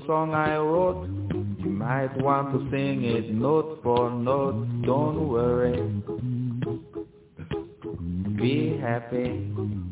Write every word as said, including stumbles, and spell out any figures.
song I wrote. You might want to sing it note for note. Don't worry, be happy.